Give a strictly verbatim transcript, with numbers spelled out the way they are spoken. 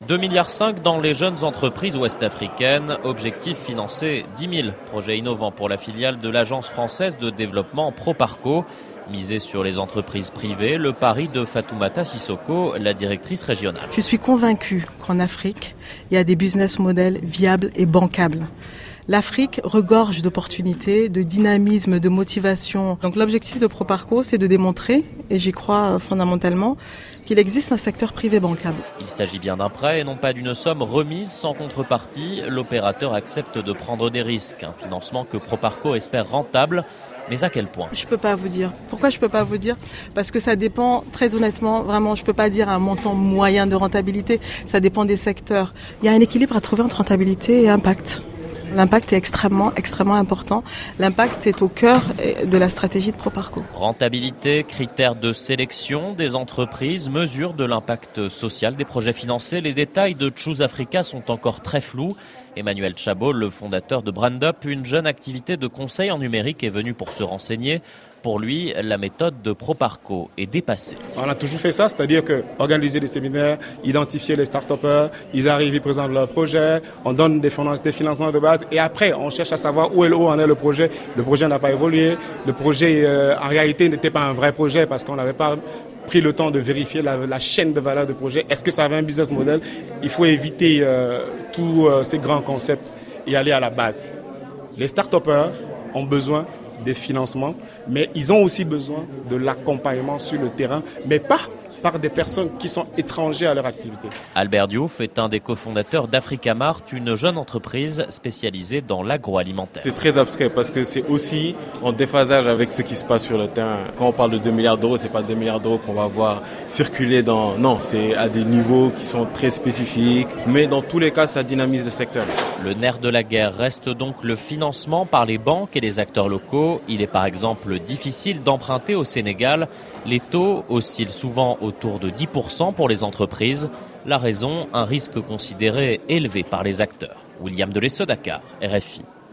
deux virgule cinq milliards dans les jeunes entreprises ouest-africaines. Objectif financer dix mille projets innovants pour la filiale de l'Agence française de développement Proparco. Miser sur les entreprises privées, le pari de Fatoumata Sissoko, la directrice régionale. Je suis convaincue qu'en Afrique, il y a des business models viables et bancables. L'Afrique regorge d'opportunités, de dynamisme, de motivation. Donc l'objectif de Proparco, c'est de démontrer, et j'y crois fondamentalement, qu'il existe un secteur privé bancable. Il s'agit bien d'un prêt et non pas d'une somme remise sans contrepartie. L'opérateur accepte de prendre des risques. Un financement que Proparco espère rentable. Mais à quel point ? Je peux pas vous dire. Pourquoi je peux pas vous dire ? Parce que ça dépend, très honnêtement, vraiment, je peux pas dire un montant moyen de rentabilité. Ça dépend des secteurs. Il y a un équilibre à trouver entre rentabilité et impact. L'impact est extrêmement, extrêmement important. L'impact est au cœur de la stratégie de Proparco. Rentabilité, critères de sélection des entreprises, mesure de l'impact social des projets financés. Les détails de Choose Africa sont encore très flous. Emmanuel Chabot, le fondateur de Brandup, une jeune activité de conseil en numérique, est venu pour se renseigner. Pour lui, la méthode de Proparco est dépassée. On a toujours fait ça, c'est-à-dire que organiser des séminaires, identifier les start-upers, ils arrivent, ils présentent leur projet, on donne des financements de base et après on cherche à savoir où en est le projet. Le projet n'a pas évolué, le projet euh, en réalité n'était pas un vrai projet parce qu'on n'avait pas pris le temps de vérifier la, la chaîne de valeur du projet. Est-ce que ça avait un business model ? Il faut éviter euh, tous euh, ces grands concepts et aller à la base. Les start-upers ont besoin des financements, mais ils ont aussi besoin de l'accompagnement sur le terrain, mais pas par des personnes qui sont étrangères à leur activité. Albert Diouf est un des cofondateurs d'Africamart, une jeune entreprise spécialisée dans l'agroalimentaire. C'est très abstrait parce que c'est aussi en déphasage avec ce qui se passe sur le terrain. Quand on parle de deux milliards d'euros, c'est pas deux milliards d'euros qu'on va voir circuler dans... Non, c'est à des niveaux qui sont très spécifiques, mais dans tous les cas, ça dynamise le secteur. Le nerf de la guerre reste donc le financement par les banques et les acteurs locaux. Il est par exemple difficile d'emprunter au Sénégal. Les taux oscillent souvent autour de dix pour cent pour les entreprises. La raison, un risque considéré élevé par les acteurs. William Delesseux, Dakar, R F I.